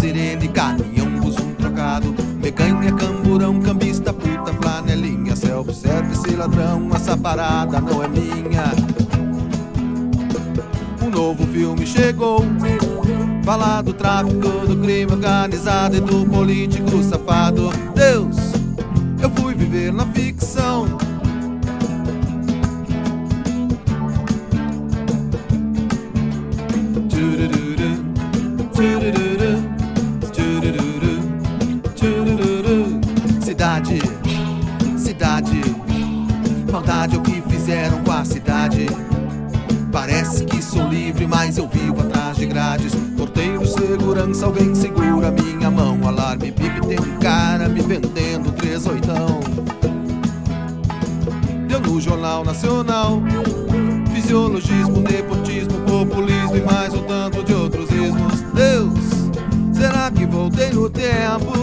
sirene, caminhão, buzo, trocado, meganha, camburão, cambista, puta, flanelinha, self-service, ladrão, essa parada não é minha. Um novo filme chegou, fala do tráfico, do crime organizado e do político safado. Deus, eu fui viver na ficção. Cidade, cidade, maldade é o que fizeram com a cidade. Parece que sou livre, mas eu vivo atrás de grades. Porteiro, segurança, alguém segura minha mão. Alarme, bip, tem um cara me vendendo 38. Deu no Jornal Nacional. Fisiologismo, nepotismo, populismo e mais um tanto de outros ismos. Deus, será que voltei no tempo?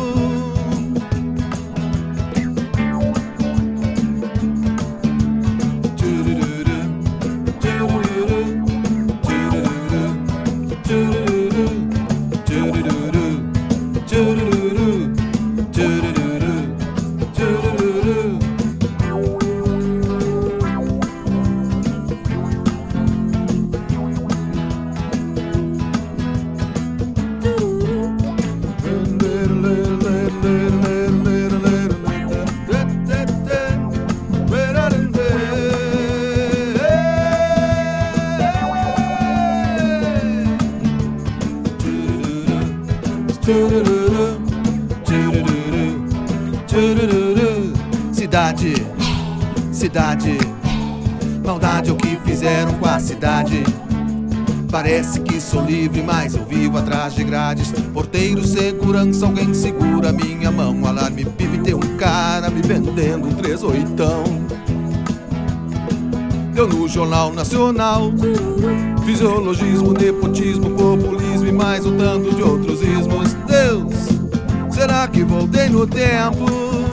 Cidade, cidade, maldade é o que fizeram com a cidade. Parece que sou livre, mas eu vivo atrás de grades. Porteiro, segurança, alguém segura minha mão. Alarme, pipe, tem um cara me vendendo 38. Deu no Jornal Nacional. Fisiologismo, nepotismo, populismo e mais um tanto de outros ismos. Deus, será que voltei no tempo?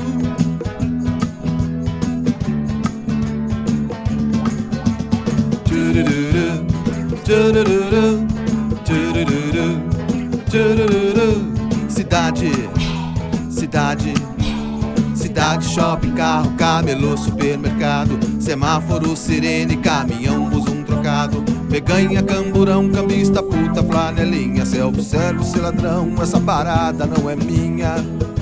Cidade, cidade, cidade, shopping, carro, camelô, supermercado, semáforo, sirene, caminhão, buzo, trocado, meganha, camburão, cambista, puta, flanelinha, self-service, ladrão, essa parada não é minha.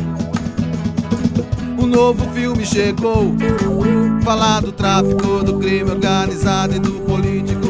Um novo filme chegou, fala do tráfico, do crime organizado e do político